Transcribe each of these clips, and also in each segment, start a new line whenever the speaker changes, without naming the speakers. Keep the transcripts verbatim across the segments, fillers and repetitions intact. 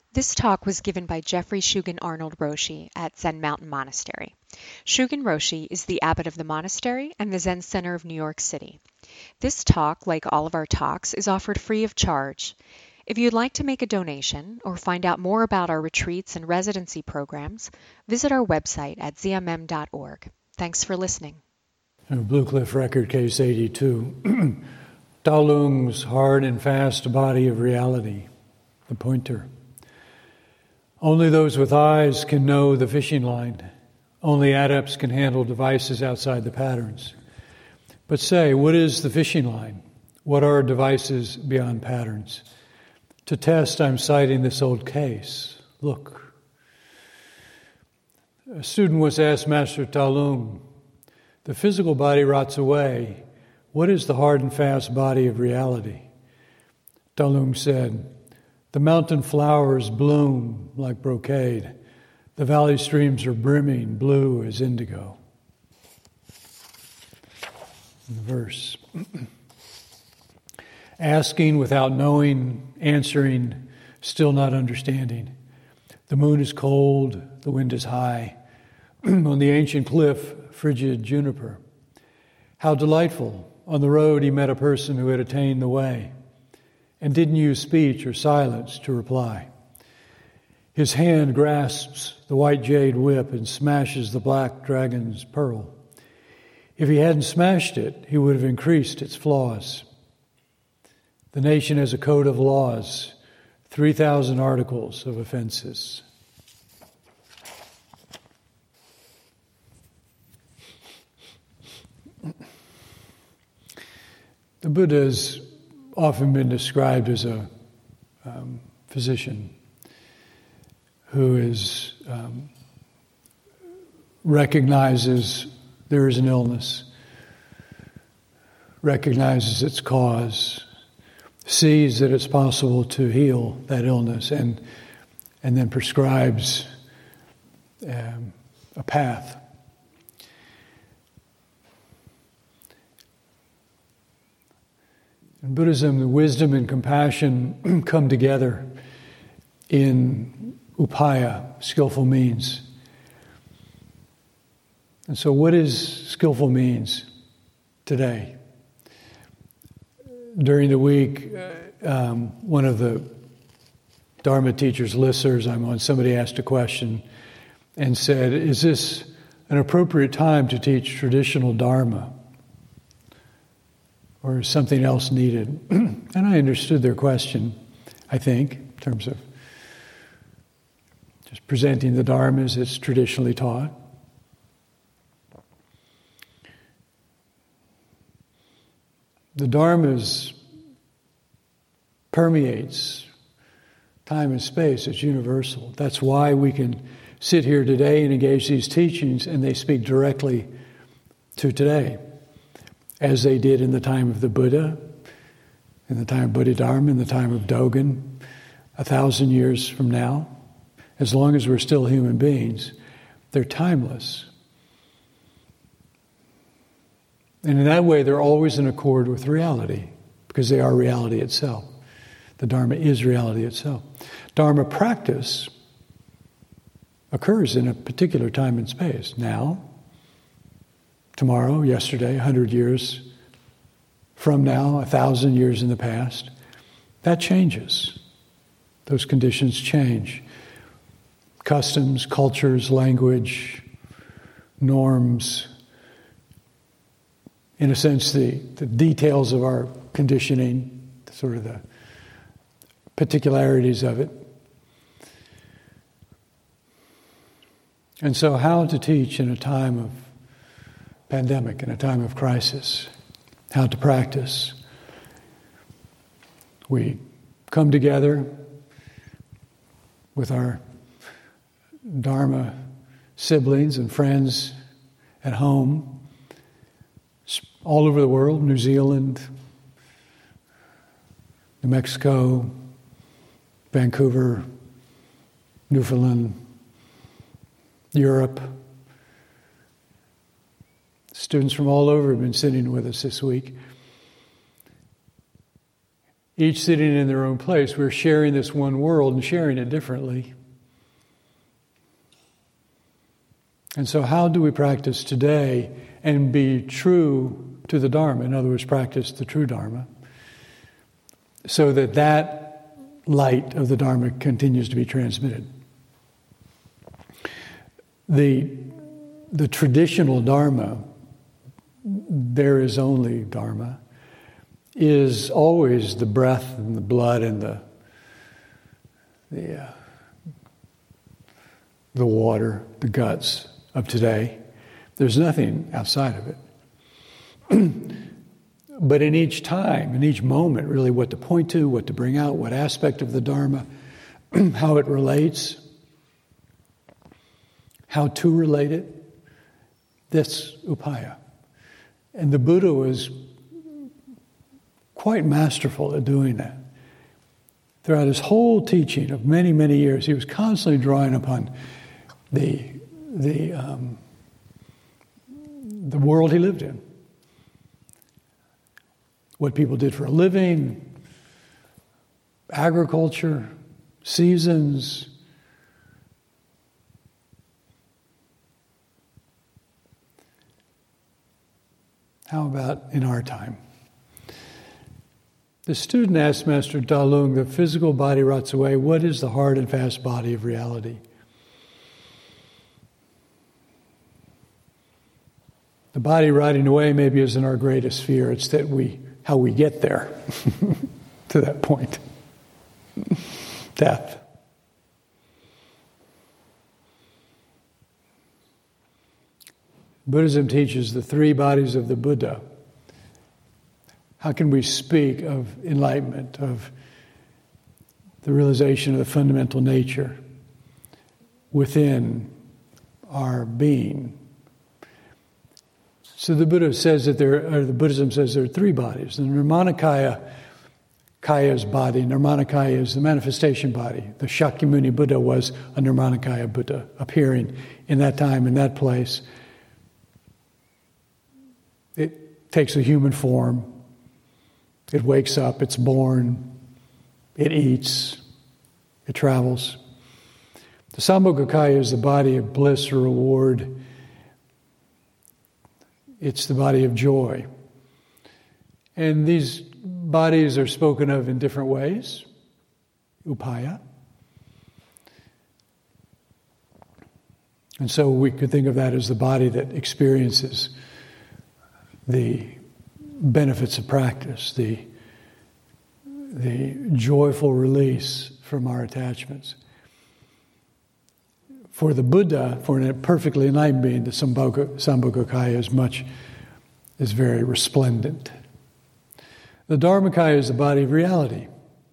This talk was given by Jeffrey Shugen Arnold Roshi at Zen Mountain Monastery. Shugen Roshi is the abbot of the monastery and the Zen Center of New York City. This talk, like all of our talks, is offered free of charge. If you'd like to make a donation or find out more about our retreats and residency programs, visit our website at z m m dot org. Thanks for listening.
Blue Cliff Record, Case eighty-two. Dalung's hard and fast body of reality, the pointer. Only those with eyes can know the fishing line. Only adepts can handle devices outside the patterns. But say, what is the fishing line? What are devices beyond patterns? To test, I'm citing this old case. Look. A student once asked Master Dalung, the physical body rots away. What is the hard and fast body of reality? Dalung said, the mountain flowers bloom like brocade. The valley streams are brimming blue as indigo. The verse. Asking without knowing, answering, still not understanding. The moon is cold, the wind is high. On the ancient cliff, frigid juniper. How delightful. On the road he met a person who had attained the way and didn't use speech or silence to reply. His hand grasps the white jade whip and smashes the black dragon's pearl. If he hadn't smashed it, he would have increased its flaws. The nation has a code of laws, three thousand articles of offenses. The Buddha has often been described as a um, physician who is um, recognizes there is an illness, recognizes its cause, sees that it's possible to heal that illness, and and then prescribes um, a path. In Buddhism, the wisdom and compassion come together in upaya, skillful means. And so what is skillful means today? During the week, um, one of the Dharma teachers' listservs I'm on, somebody asked a question and said, is this an appropriate time to teach traditional Dharma? Or is something else needed? And I understood their question, I think, in terms of just presenting the Dharma as it's traditionally taught. The Dharma permeates time and space. It's universal. That's why we can sit here today and engage these teachings, and they speak directly to today, as they did in the time of the Buddha, in the time of Bodhidharma, in the time of Dogen, a thousand years from now. As long as we're still human beings, they're timeless. And in that way, they're always in accord with reality, because they are reality itself. The Dharma is reality itself. Dharma practice occurs in a particular time and space. Now, tomorrow, yesterday, a hundred years from now, a thousand years in the past. That changes. Those conditions change. Customs, cultures, language, norms, in a sense, the, the details of our conditioning, sort of the particularities of it. And so how to teach in a time of pandemic, in a time of crisis, how to practice. We come together with our Dharma siblings and friends at home, all over the world, New Zealand, New Mexico, Vancouver, Newfoundland, Europe. Students from all over have been sitting with us this week. each sitting in their own place. We're sharing this one world and sharing it differently. And so how do we practice today and be true to the Dharma? In other words, practice the true Dharma, so that that light of the Dharma continues to be transmitted. The, the traditional Dharma, there is only Dharma, is always the breath and the blood and the the, uh, the water, the guts of today. There's nothing outside of it. But in each time, in each moment, really what to point to, what to bring out, what aspect of the Dharma, how it relates, how to relate it, that's upaya. And the Buddha was quite masterful at doing that. Throughout his whole teaching of many, many years, he was constantly drawing upon the, the, um, the world he lived in. What people did for a living, agriculture, seasons. How about in our time? The student asked Master Dalung, the physical body rots away. What is the hard and fast body of reality? The body rotting away maybe isn't our greatest fear. It's that we, how we get there to that point. Death. Buddhism teaches the three bodies of the Buddha. How can we speak of enlightenment, of the realization of the fundamental nature within our being? So the Buddha says that there, or the Buddhism says there are three bodies. The Nirmanakaya, Kaya's body. Nirmanakaya is the manifestation body. The Shakyamuni Buddha was a Nirmanakaya Buddha appearing in that time, in that place. It takes a human form. It wakes up, it's born, it eats, it travels. The Sambhogakaya is the body of bliss or reward. It's the body of joy. And these bodies are spoken of in different ways. Upaya. And so we could think of that as the body that experiences the benefits of practice, the, the joyful release from our attachments. For the Buddha, for a perfectly enlightened being, the Sambhogakaya is much, is very resplendent. The Dharmakaya is the body of reality.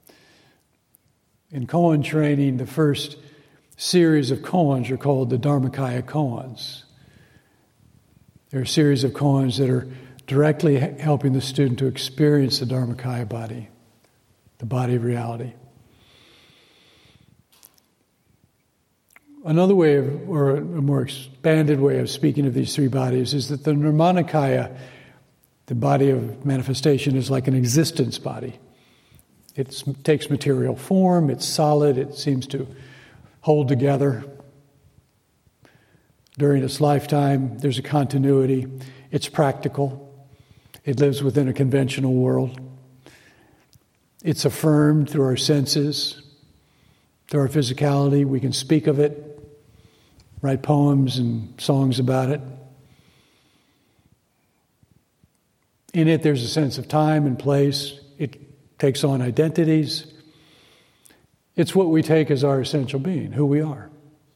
In koan training, the first series of koans are called the Dharmakaya koans. There are a series of koans that are directly helping the student to experience the Dharmakaya body, the body of reality. Another way of, or a more expanded way of speaking of these three bodies is that the Nirmanakaya, the body of manifestation, is like an existence body. It takes material form, it's solid, it seems to hold together. During its lifetime, there's a continuity. It's practical. It lives within a conventional world. It's affirmed through our senses, through our physicality. We can speak of it, write poems and songs about it. In it, there's a sense of time and place. It takes on identities. It's what we take as our essential being, who we are.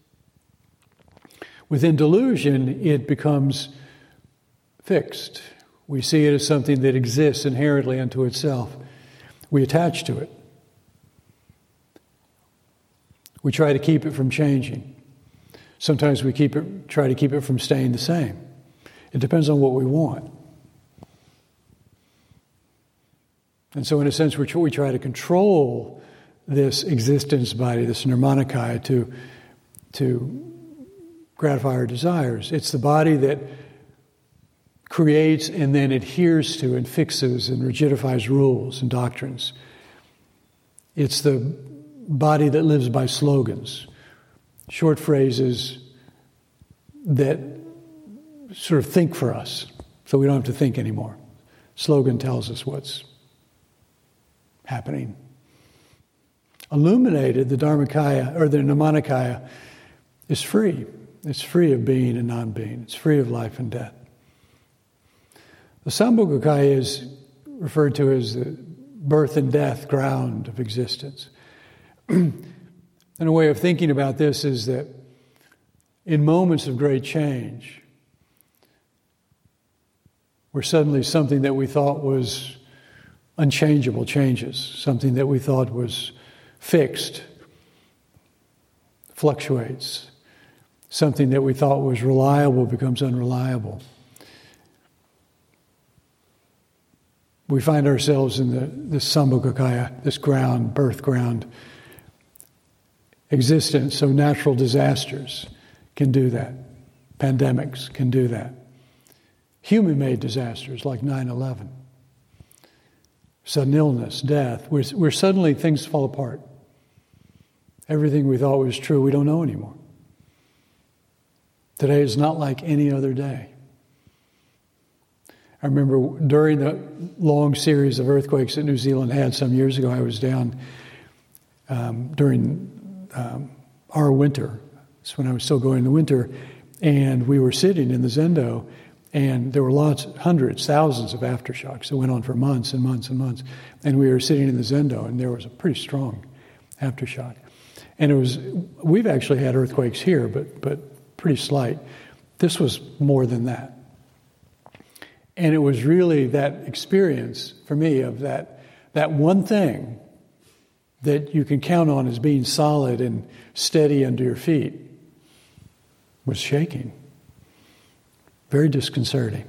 Within delusion, it becomes fixed. We see it as something that exists inherently unto itself. We attach to it. We try to keep it from changing. Sometimes we keep it, try to keep it from staying the same. It depends on what we want. And so in a sense, we try to control this existence body, this Nirmanakaya, to, to gratify our desires. It's the body that creates and then adheres to and fixes and rigidifies rules and doctrines. It's the body that lives by slogans, short phrases that sort of think for us, so we don't have to think anymore. Slogan tells us what's happening. Illuminated, the Dharmakaya, or the Nirmanakaya, is free. It's free of being and non-being. It's free of life and death. The Sambhogakaya is referred to as the birth and death ground of existence. And a way of thinking about this is that in moments of great change, where suddenly something that we thought was unchangeable changes, something that we thought was fixed fluctuates, something that we thought was reliable becomes unreliable. We find ourselves in the, this Sambhogakaya, this ground, birth ground existence. So natural disasters can do that. Pandemics can do that. Human-made disasters like nine eleven. Sudden illness, death, where, where suddenly things fall apart. Everything we thought was true, we don't know anymore. Today is not like any other day. I remember during the long series of earthquakes that New Zealand had some years ago, I was down um, during um, our winter. It's when I was still going in the winter, and we were sitting in the Zendo, and there were lots, hundreds, thousands of aftershocks that went on for months and months and months. And we were sitting in the Zendo, and there was a pretty strong aftershock. And it was, we've actually had earthquakes here, but but pretty slight. This was more than that. And it was really that experience for me of that that one thing that you can count on as being solid and steady under your feet was shaking. Very disconcerting.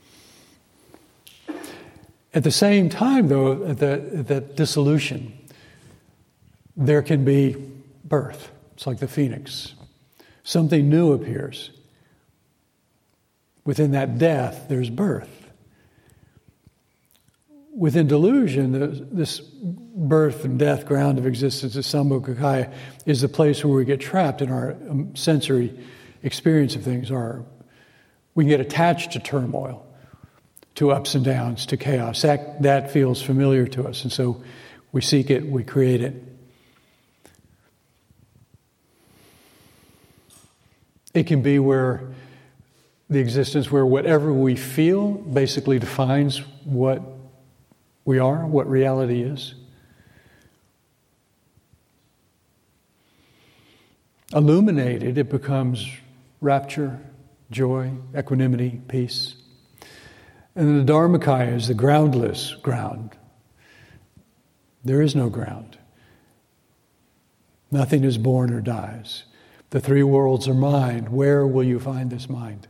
At the same time, though, at the, that dissolution, there can be birth. It's like the phoenix. Something new appears. Within that death, there's birth. Within delusion, this birth and death ground of existence, the Sambhogakaya, is the place where we get trapped in our sensory experience of things. Our, we can get attached to turmoil, to ups and downs, to chaos. That, that feels familiar to us, and so we seek it, we create it. It can be where the existence where whatever we feel basically defines what we are, what reality is. Illuminated, it becomes rapture, joy, equanimity, peace. And then the Dharmakaya is the groundless ground. There is no ground. Nothing is born or dies. The three worlds are mind. Where will you find this mind?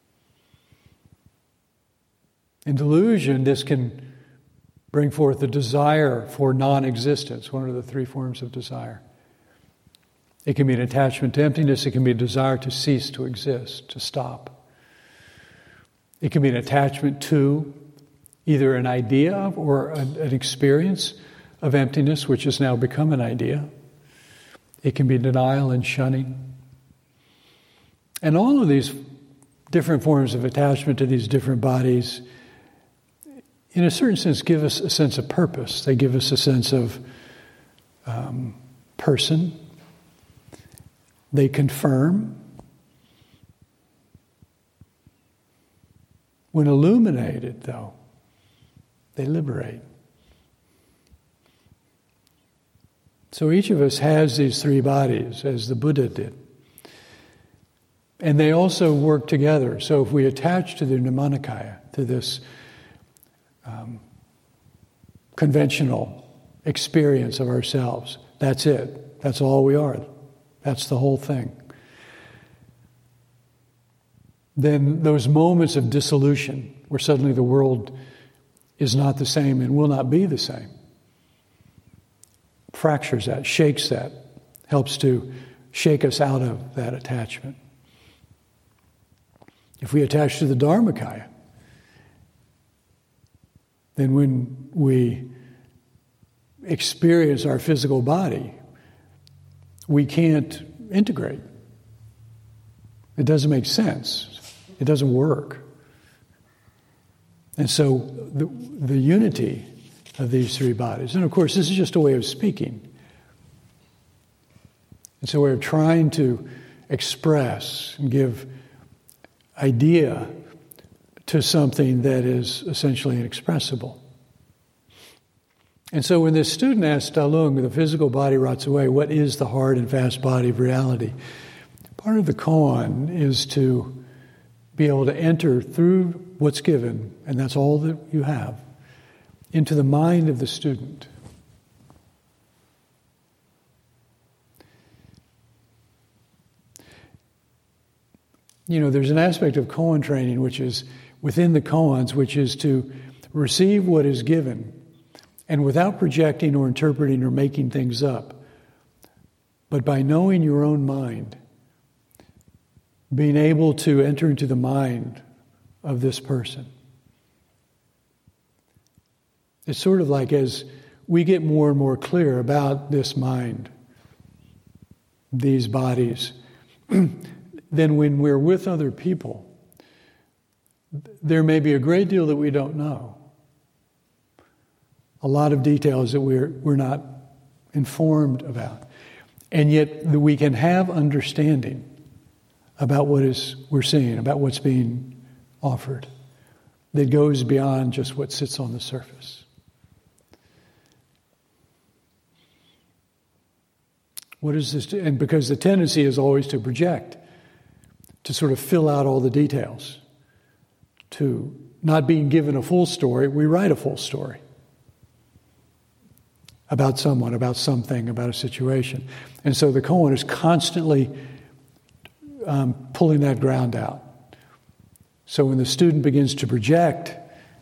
In delusion, this can bring forth the desire for non-existence, one of the three forms of desire. It can be an attachment to emptiness. It can be a desire to cease to exist, to stop. It can be an attachment to either an idea of or an, an experience of emptiness, which has now become an idea. It can be denial and shunning. And all of these different forms of attachment to these different bodies, in a certain sense, give us a sense of purpose. They give us a sense of um, person. They confirm. When illuminated, though, they liberate. So each of us has these three bodies, as the Buddha did. And they also work together. So if we attach to the Nirmanakaya, to this um, conventional experience of ourselves, that's it. That's all we are. That's the whole thing. Then those moments of dissolution, where suddenly the world is not the same and will not be the same, fractures that, shakes that, helps to shake us out of that attachment. If we attach to the Dharmakaya, then when we experience our physical body, we can't integrate. It doesn't make sense. It doesn't work. And so the, the unity of these three bodies, and of course this is just a way of speaking. It's a way of trying to express and give idea to something that is essentially inexpressible. And so when this student asked Ta Lung, the physical body rots away, what is the hard and fast body of reality? Part of the koan is to be able to enter through what's given, and that's all that you have, into the mind of the student. You know, there's an aspect of koan training which is within the koans, which is to receive what is given, and without projecting or interpreting or making things up, but by knowing your own mind, being able to enter into the mind of this person. It's sort of like as we get more and more clear about this mind, these bodies, then when we're with other people, there may be a great deal that we don't know. A lot of details that we're we're not informed about. And yet we can have understanding about what is we're seeing, about what's being offered, that goes beyond just what sits on the surface. What is this? And because the tendency is always to project, to sort of fill out all the details, to not being given a full story, we write a full story about someone, about something, about a situation. And so the koan is constantly um, pulling that ground out. So when the student begins to project,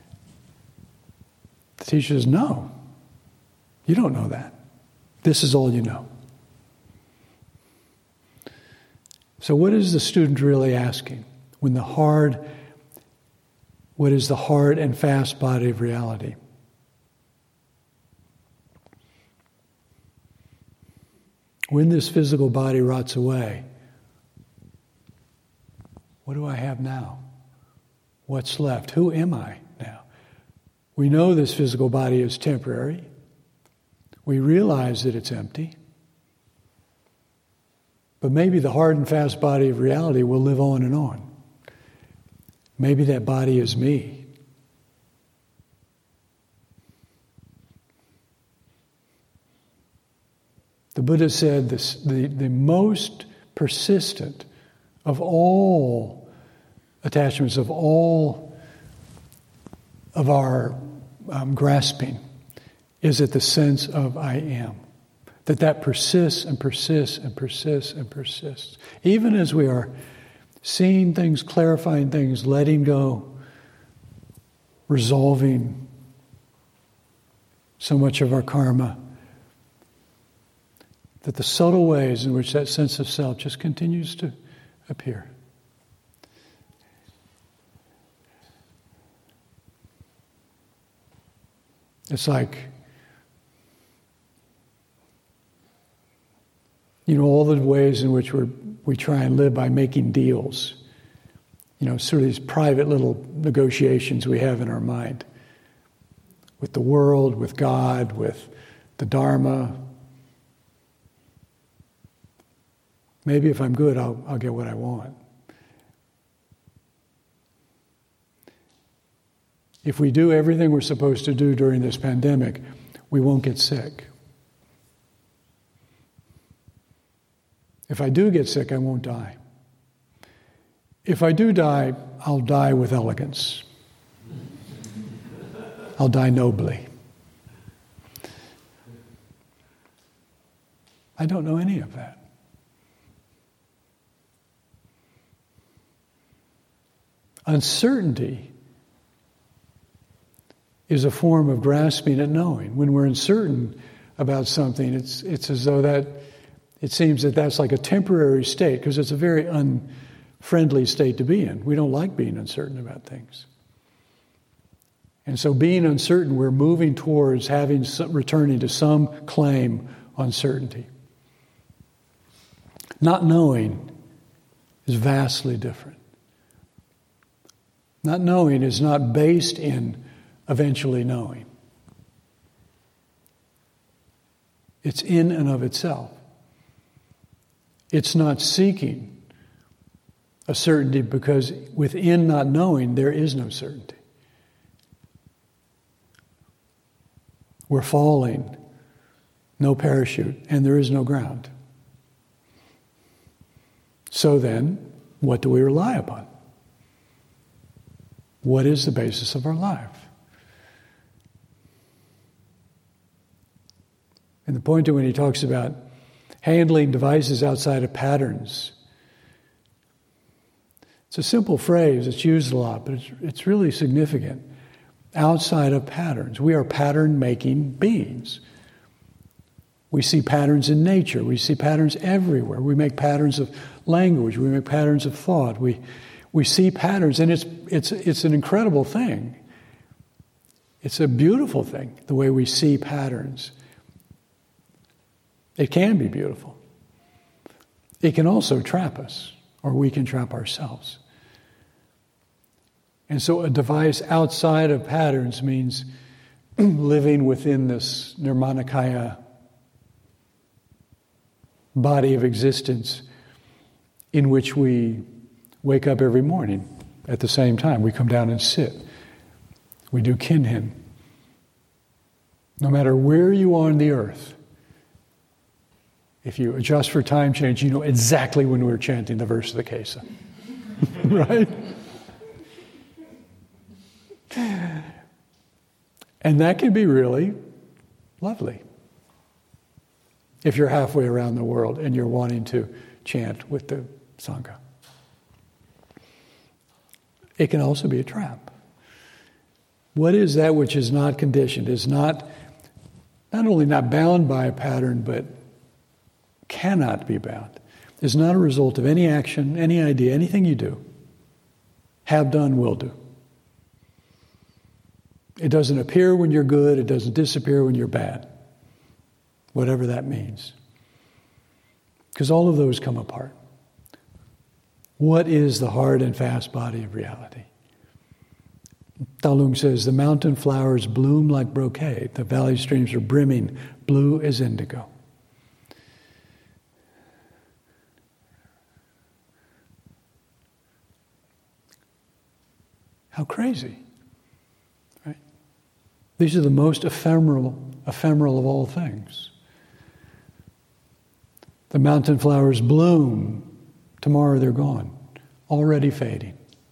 the teacher says, no, you don't know that. This is all you know. So what is the student really asking when the hard, what is the hard and fast body of reality? When this physical body rots away, what do I have now? What's left? Who am I now? We know this physical body is temporary. We realize that it's empty. But maybe the hard and fast body of reality will live on and on. Maybe that body is me. The Buddha said this, the, the most persistent of all attachments, of all of our um, grasping, is at the sense of I am. That that persists and persists and persists and persists. Even as we are seeing things, clarifying things, letting go, resolving so much of our karma, that the subtle ways in which that sense of self just continues to appear. It's like, you know, all the ways in which we're, we try and live by making deals. You know, sort of these private little negotiations we have in our mind with the world, with God, with the Dharma. Maybe if I'm good, I'll, I'll get what I want. If we do everything we're supposed to do during this pandemic, we won't get sick. If I do get sick, I won't die. If I do die, I'll die with elegance. I'll die nobly. I don't know any of that. Uncertainty is a form of grasping at knowing. When we're uncertain about something, it's it's as though that it seems that that's like a temporary state, because it's a very unfriendly state to be in. We don't like being uncertain about things. And so being uncertain, we're moving towards having some, returning to some claim on certainty. Not knowing is vastly different. Not knowing is not based in eventually knowing. It's in and of itself. It's not seeking a certainty because within not knowing there is no certainty. We're falling, no parachute, and there is no ground. So then, what do we rely upon? What is the basis of our life? And the point to when he talks about handling devices outside of patterns, it's a simple phrase, it's used a lot, but it's, it's really significant. Outside of patterns. We are pattern-making beings. We see patterns in nature. We see patterns everywhere. We make patterns of language. We make patterns of thought. We we see patterns, and it's it's it's an incredible thing. It's a beautiful thing, the way we see patterns. It can be beautiful. It can also trap us, or we can trap ourselves. And so a device outside of patterns means living within this Nirmanakaya body of existence in which we wake up every morning at the same time. We come down and sit. We do kinhin. No matter where you are on the earth, if you adjust for time change, you know exactly when we're chanting the verse of the Kesa. Right? And that can be really lovely. If you're halfway around the world and you're wanting to chant with the Sangha. It can also be a trap. What is that which is not conditioned, is not, not only not bound by a pattern, but cannot be bound, is not a result of any action, any idea, anything you do, have done, will do. It doesn't appear when you're good. It doesn't disappear when you're bad. Whatever that means. Because all of those come apart. What is the hard and fast body of reality? Talung says, the mountain flowers bloom like brocade. The valley streams are brimming, blue as indigo. How crazy. These are the most ephemeral, ephemeral of all things. The mountain flowers bloom. Tomorrow they're gone, already fading.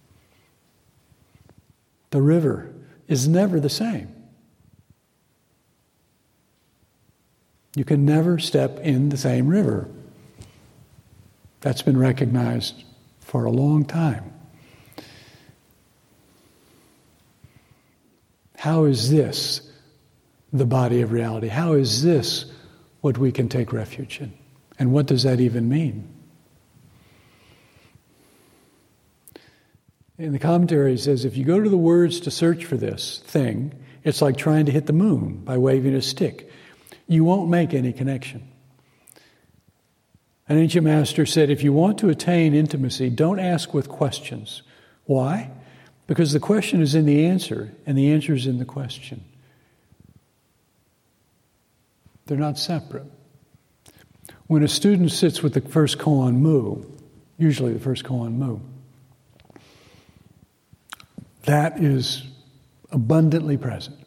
The river is never the same. You can never step in the same river. That's been recognized for a long time. How is this the body of reality? How is this what we can take refuge in? And what does that even mean? In the commentary it says, if you go to the words to search for this thing, it's like trying to hit the moon by waving a stick. You won't make any connection. An ancient master said, if you want to attain intimacy, don't ask with questions. Why? Because the question is in the answer, and the answer is in the question. They're not separate. When a student sits with the first koan mu, usually the first koan mu, that is abundantly present.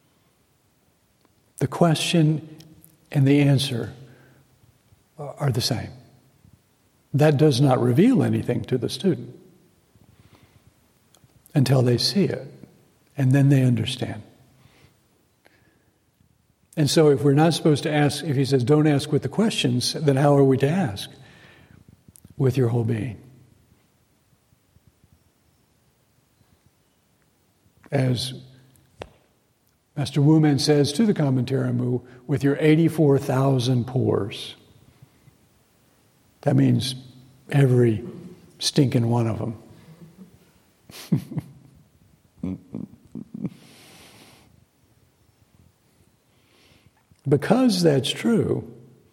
The question and the answer are the same. That does not reveal anything to the student until they see it, and then they understand. And so if we're not supposed to ask, if he says don't ask with the questions, then how are we to ask? With your whole being. As Master Wu Men says to the commentary Mu, with your eighty-four thousand pores. That means every stinking one of them. Because that's true,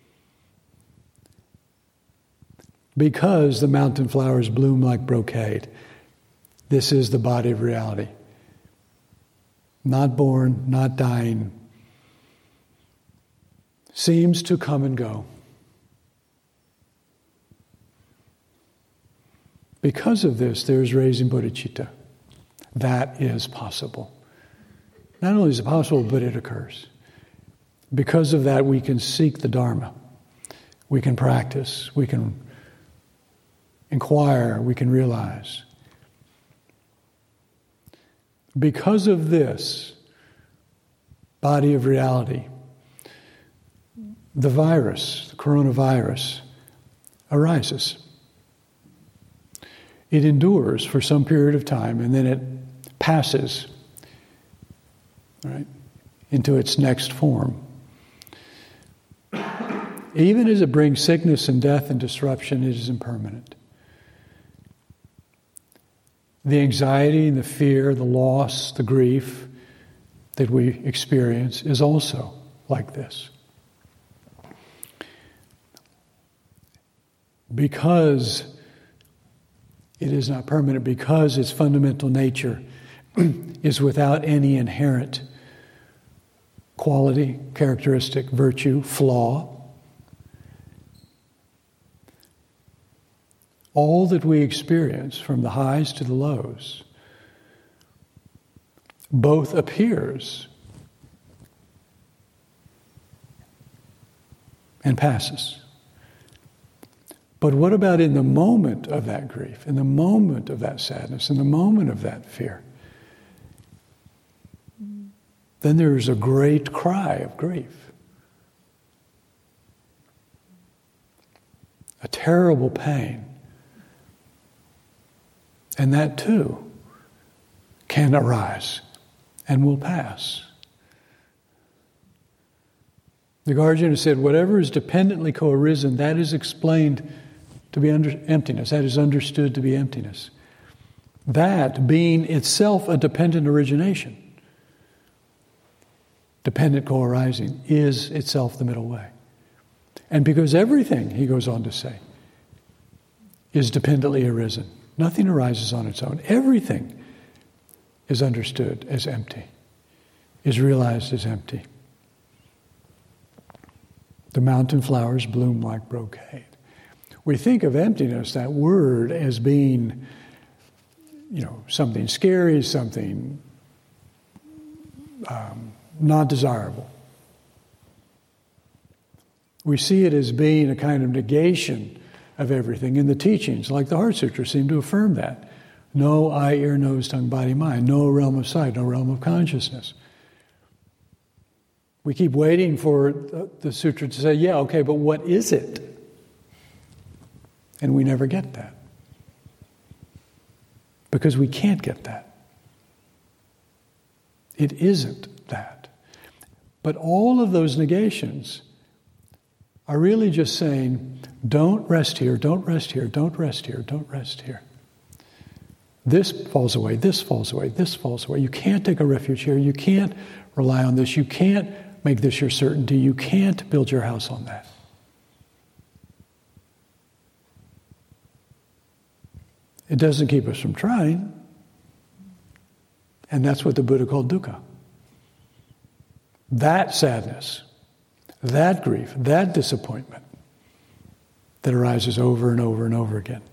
because the mountain flowers bloom like brocade, this is the body of reality. Not born, not dying, seems to come and go. Because of this, there's raising bodhicitta. That is possible. Not only is it possible, but it occurs. Because of that, we can seek the Dharma. We can practice. We can inquire. We can realize. Because of this body of reality, the virus, the coronavirus, arises. It endures for some period of time, and then it passes, right, into its next form. Even as it brings sickness and death and disruption, it is impermanent. The anxiety and the fear, the loss, the grief that we experience is also like this. Because it is not permanent, because its fundamental nature is without any inherent quality, characteristic, virtue, flaw. All that we experience, from the highs to the lows, both appears and passes. But what about in the moment of that grief, in the moment of that sadness, in the moment of that fear? Then there's a great cry of grief. A terrible pain. And that too can arise and will pass. The Guardian said, whatever is dependently co-arisen, that is explained to be under emptiness. That is understood to be emptiness. That being itself a dependent origination, dependent co-arising, is itself the middle way. And because everything, he goes on to say, is dependently arisen. Nothing arises on its own. Everything is understood as empty, is realized as empty. The mountain flowers bloom like brocade. We think of emptiness, that word, as being, you know, something scary, something um, not desirable. We see it as being a kind of negation of everything. In the teachings, like the Heart Sutra, seem to affirm that. No eye, ear, nose, tongue, body, mind. No realm of sight, no realm of consciousness. We keep waiting for the, the sutra to say, yeah, okay, but what is it? And we never get that. Because we can't get that. It isn't that. But all of those negations are really just saying, don't rest here, don't rest here, don't rest here, don't rest here. This falls away, this falls away, this falls away. You can't take a refuge here. You can't rely on this. You can't make this your certainty. You can't build your house on that. It doesn't keep us from trying. And that's what the Buddha called dukkha. That sadness, that grief, that disappointment that arises over and over and over again.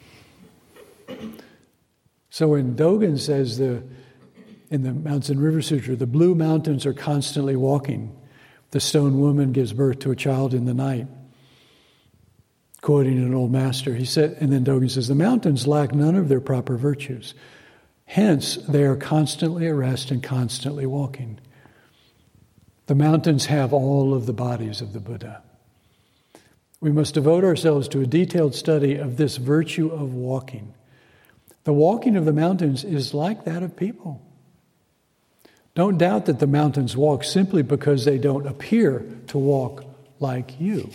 So when Dogen says the, in the Mountains and River Sutra, the blue mountains are constantly walking. The stone woman gives birth to a child in the night. Quoting an old master, he said, and then Dogen says, the mountains lack none of their proper virtues. Hence, they are constantly at rest and constantly walking. The mountains have all of the bodies of the Buddha. We must devote ourselves to a detailed study of this virtue of walking. The walking of the mountains is like that of people. Don't doubt that the mountains walk simply because they don't appear to walk like you.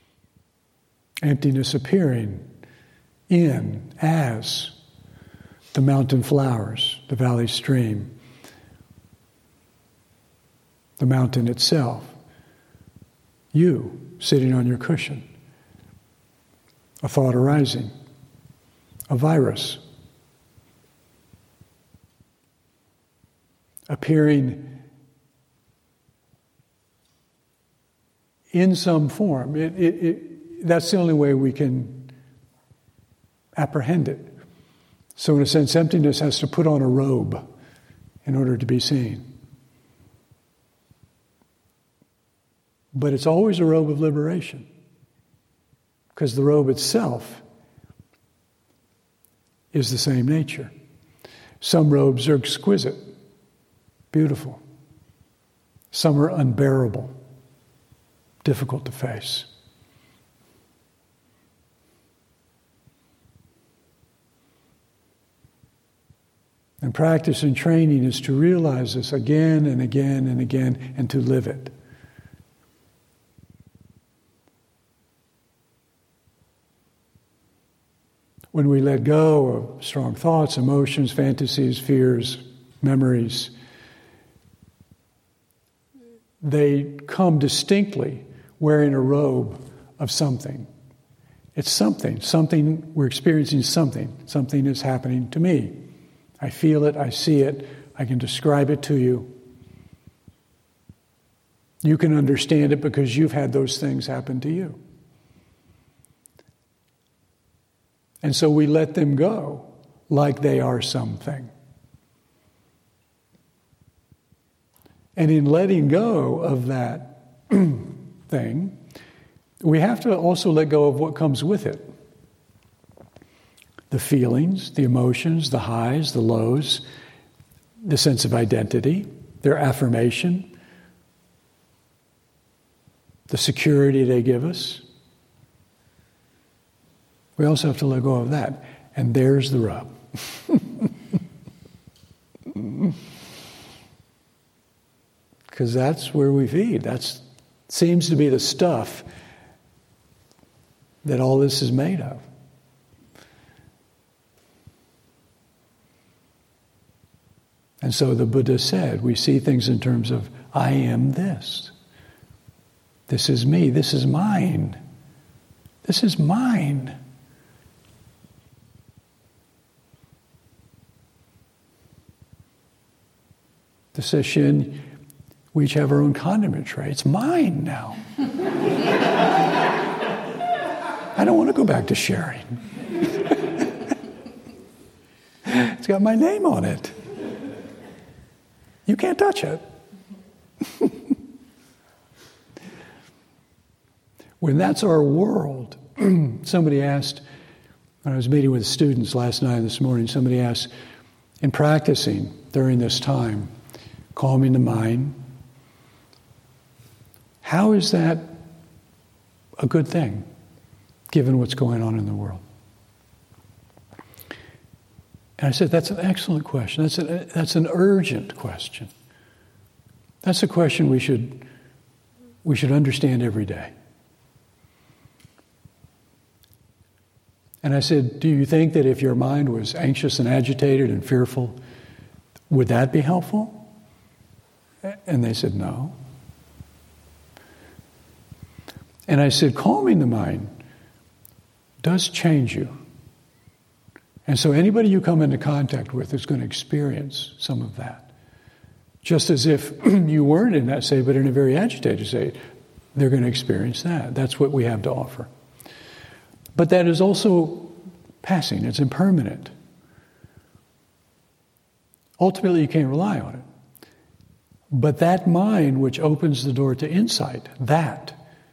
Emptiness appearing in, as the mountain flowers, the valley stream, the mountain itself, you sitting on your cushion, a thought arising, a virus appearing in some form. It, it, it, that's the only way we can apprehend it. So in a sense, emptiness has to put on a robe in order to be seen. But it's always a robe of liberation, because the robe itself is the same nature. Some robes are exquisite, beautiful. Some are unbearable, difficult to face. And practice and training is to realize this again and again and again and to live it. When we let go of strong thoughts, emotions, fantasies, fears, memories, they come distinctly wearing a robe of something. It's something. Something, we're experiencing something. Something is happening to me. I feel it, I see it, I can describe it to you. You can understand it because you've had those things happen to you. And so we let them go like they are something. And in letting go of that thing, we have to also let go of what comes with it. The feelings, the emotions, the highs, the lows, the sense of identity, their affirmation, the security they give us. We also have to let go of that. And there's the rub. Because that's where we feed. That seems to be the stuff that all this is made of. And so the Buddha said, we see things in terms of, I am this. This is me. This is mine. This is mine. The Sesshin, we each have our own condiment tray. It's mine now. I don't want to go back to sharing. It's got my name on it. You can't touch it. When that's our world, somebody asked, when I was meeting with students last night and this morning, somebody asked, in practicing during this time, calming the mind, how is that a good thing, given what's going on in the world? And I said, that's an excellent question. That's, a, that's an urgent question. That's a question we should, we should understand every day. And I said, do you think that if your mind was anxious and agitated and fearful, would that be helpful? And they said, no. And I said, calming the mind does change you. And so anybody you come into contact with is going to experience some of that. Just as if you weren't in that state, but in a very agitated state, they're going to experience that. That's what we have to offer. But that is also passing. It's impermanent. Ultimately, you can't rely on it. But that mind which opens the door to insight, that,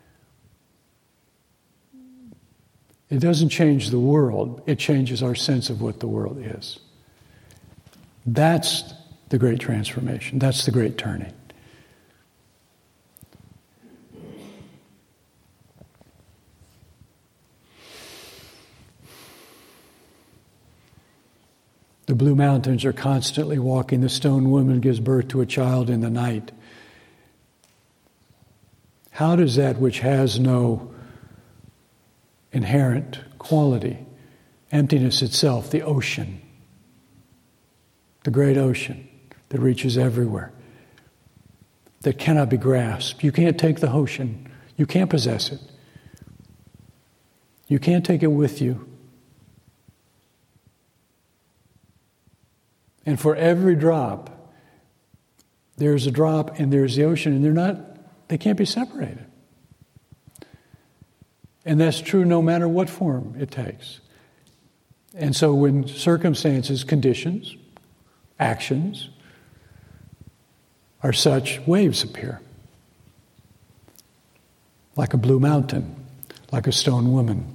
it doesn't change the world. It changes our sense of what the world is. That's the great transformation. That's the great turning. The Blue Mountains are constantly walking. The stone woman gives birth to a child in the night. How does that which has no inherent quality, emptiness itself, the ocean, the great ocean that reaches everywhere, that cannot be grasped. You can't take the ocean. You can't possess it. You can't take it with you. And for every drop, there's a drop and there's the ocean, and they're not, they can't be separated. And that's true no matter what form it takes. And so when circumstances, conditions, actions are such, waves appear. Like a blue mountain, like a stone woman,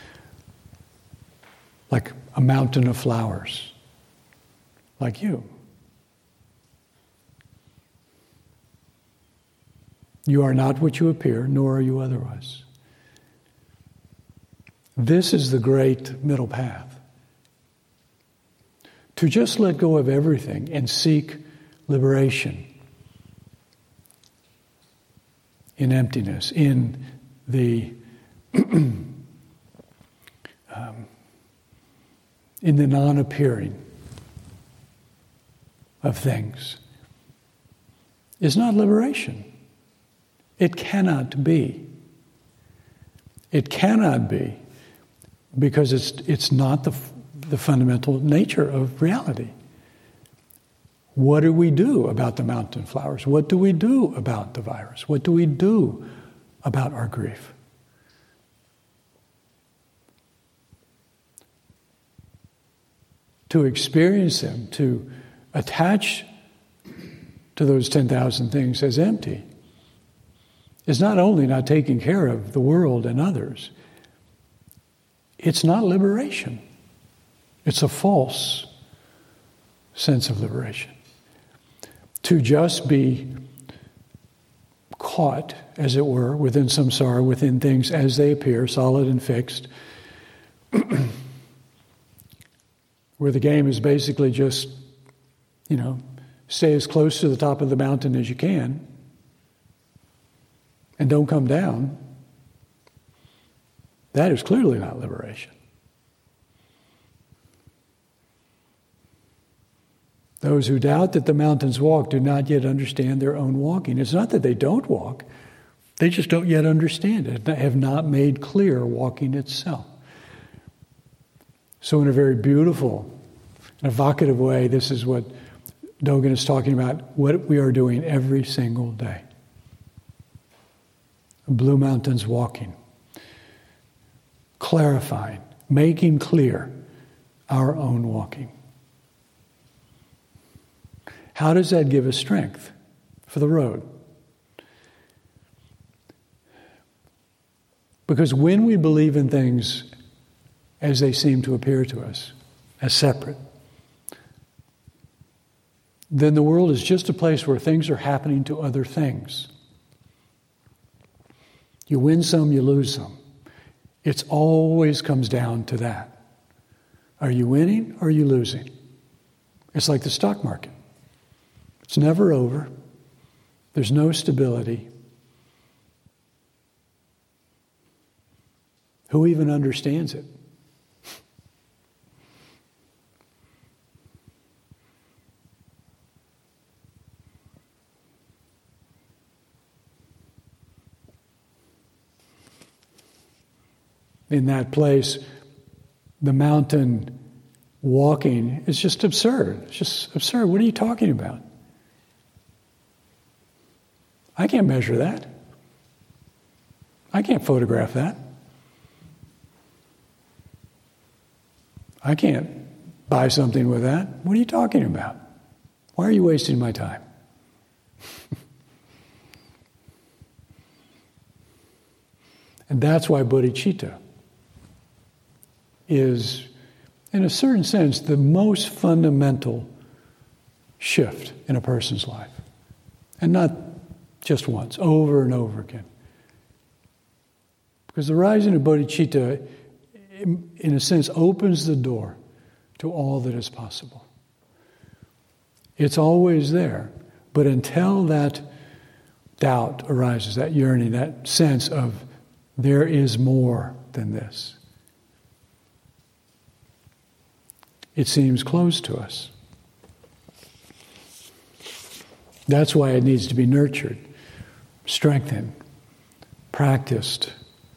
like a mountain of flowers, like you. You are not what you appear, nor are you otherwise. This is the great middle path. To just let go of everything and seek liberation in emptiness, in the um, in the non-appearing of things, is not liberation. It cannot be. It cannot be because it's it's not the the fundamental nature of reality. What do we do about the mountain flowers? What do we do about the virus? What do we do about our grief? To experience them, to attach to those ten thousand things as empty, is not only not taking care of the world and others, it's not liberation. It's a false sense of liberation. To just be caught, as it were, within samsara, within things as they appear, solid and fixed, where the game is basically just, you know, stay as close to the top of the mountain as you can and don't come down, that is clearly not liberation. Those who doubt that the mountains walk do not yet understand their own walking. It's not that they don't walk. They just don't yet understand it. They have not made clear walking itself. So in a very beautiful and evocative way, this is what Dogen is talking about, what we are doing every single day. Blue Mountains walking. Clarifying, making clear our own walking. How does that give us strength for the road? Because when we believe in things as they seem to appear to us, as separate, then the world is just a place where things are happening to other things. You win some, you lose some. It always comes down to that. Are you winning or are you losing? It's like the stock market. It's never over. There's no stability. Who even understands it? In that place, the mountain walking is just absurd. It's just absurd. What are you talking about? I can't measure that. I can't photograph that. I can't buy something with that. What are you talking about? Why are you wasting my time? And that's why bodhicitta is, in a certain sense, the most fundamental shift in a person's life. And not just once, over and over again. Because the rising of bodhicitta, in a sense, opens the door to all that is possible. It's always there. But until that doubt arises, that yearning, that sense of there is more than this, it seems closed to us. That's why it needs to be nurtured, strengthened, practiced.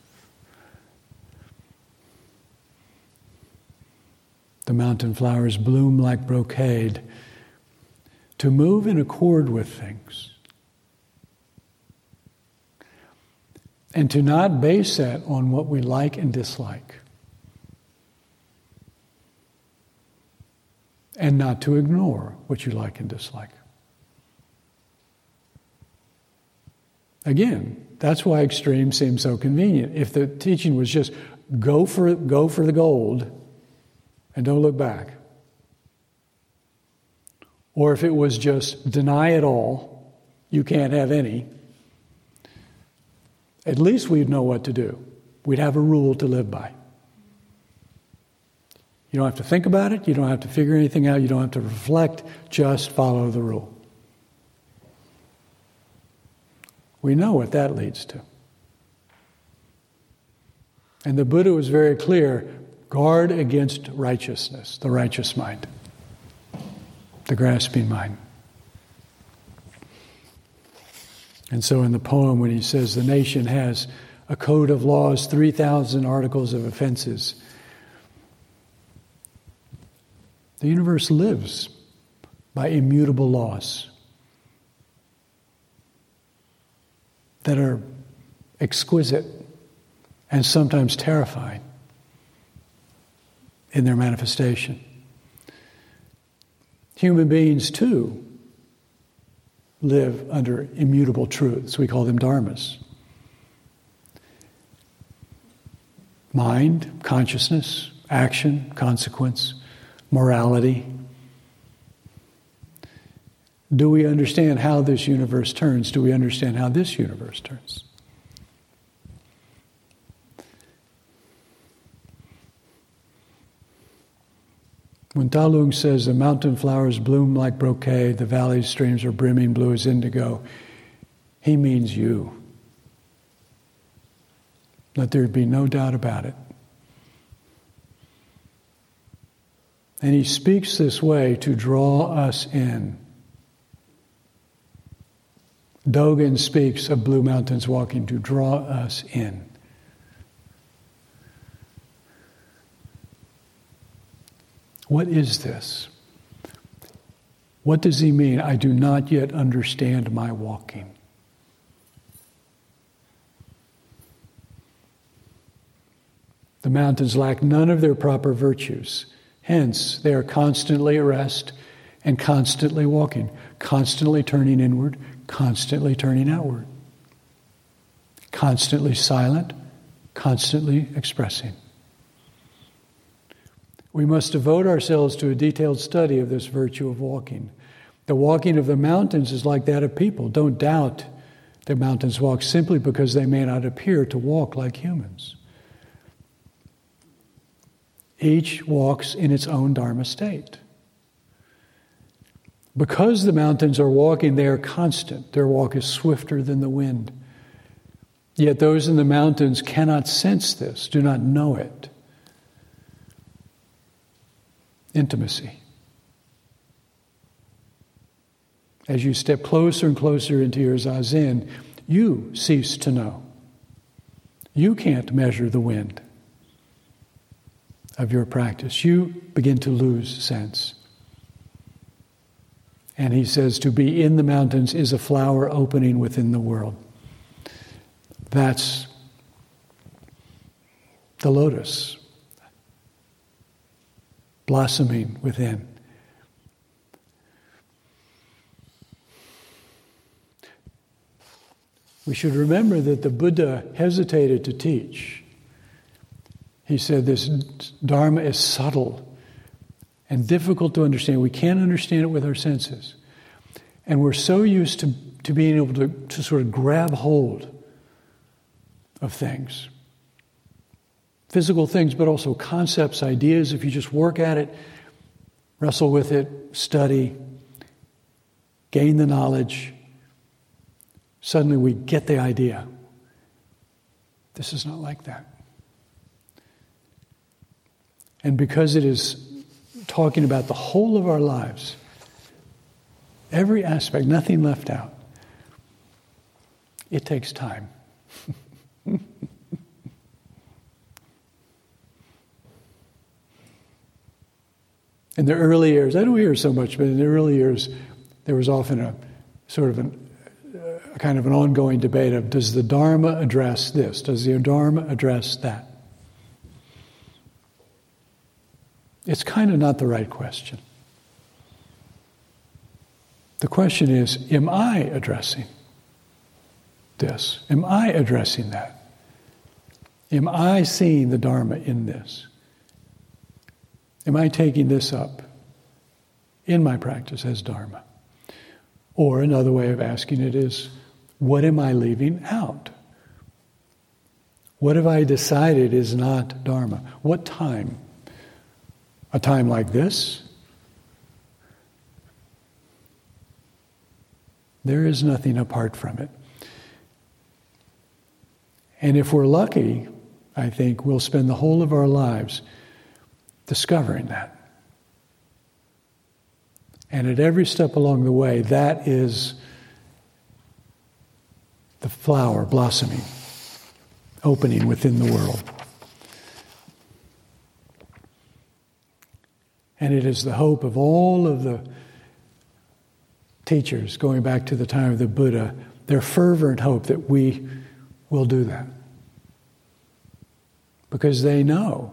The mountain flowers bloom like brocade. To move in accord with things. And to not base that on what we like and dislike. And not to ignore what you like and dislike. Again, that's why extreme seems so convenient. If the teaching was just go for go for the gold and don't look back. Or if it was just deny it all, you can't have any, at least we'd know what to do. We'd have a rule to live by. You don't have to think about it. You don't have to figure anything out. You don't have to reflect. Just follow the rule. We know what that leads to. And the Buddha was very clear, guard against righteousness, the righteous mind, the grasping mind. And so in the poem when he says the nation has a code of laws, three thousand articles of offenses, the universe lives by immutable laws that are exquisite and sometimes terrifying in their manifestation. Human beings, too, live under immutable truths. We call them dharmas. Mind, consciousness, action, consequence, morality. Do we understand how this universe turns? Do we understand how this universe turns? When Talung says the mountain flowers bloom like brocade, the valley streams are brimming blue as indigo, he means you. Let there be no doubt about it. And he speaks this way to draw us in. Dogen speaks of Blue Mountains Walking to draw us in. What is this? What does he mean? I do not yet understand my walking. The mountains lack none of their proper virtues. Hence, they are constantly at rest and constantly walking, constantly turning inward, constantly turning outward, constantly silent, constantly expressing. We must devote ourselves to a detailed study of this virtue of walking. The walking of the mountains is like that of people. Don't doubt that mountains walk simply because they may not appear to walk like humans. Each walks in its own Dharma state. Because the mountains are walking, they are constant. Their walk is swifter than the wind. Yet those in the mountains cannot sense this, do not know it. Intimacy. As you step closer and closer into your zazen, you cease to know. You can't measure the wind of your practice. You begin to lose sense. And he says to be in the mountains is a flower opening within the world. That's the lotus blossoming within. We should remember that the Buddha hesitated to teach. He said this Dharma is subtle and difficult to understand. We can't understand it with our senses. And we're so used to, to being able to, to sort of grab hold of things. Physical things, but also concepts, ideas. If you just work at it, wrestle with it, study, gain the knowledge, suddenly we get the idea. This is not like that. And because it is talking about the whole of our lives, Every aspect, nothing left out. It takes time. In the early years, I don't hear so much, but in the early years, there was often a sort of an, a kind of an ongoing debate of, does the Dharma address this? Does the Dharma address that? It's kind of not the right question. The question is, am I addressing this? Am I addressing that? Am I seeing the Dharma in this? Am I taking this up in my practice as Dharma? Or another way of asking it is, what am I leaving out? What have I decided is not Dharma? What time? A time like this? There is nothing apart from it. And if we're lucky, I think we'll spend the whole of our lives discovering that. And at every step along the way, that is the flower blossoming, opening within the world. And it is the hope of all of the teachers, going back to the time of the Buddha, their fervent hope that we will do that. Because they know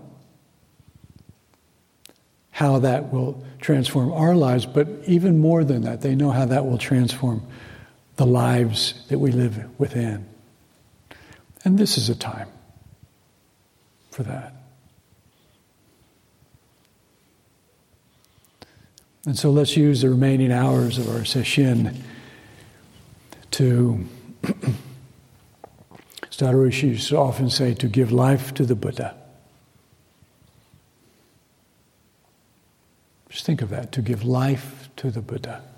how that will transform our lives, but even more than that, they know how that will transform the lives that we live within. And this is a time for that. And so let's use the remaining hours of our sesshin to, as Dada Rishi used to often say, to give life to the Buddha. Just think of that, to give life to the Buddha.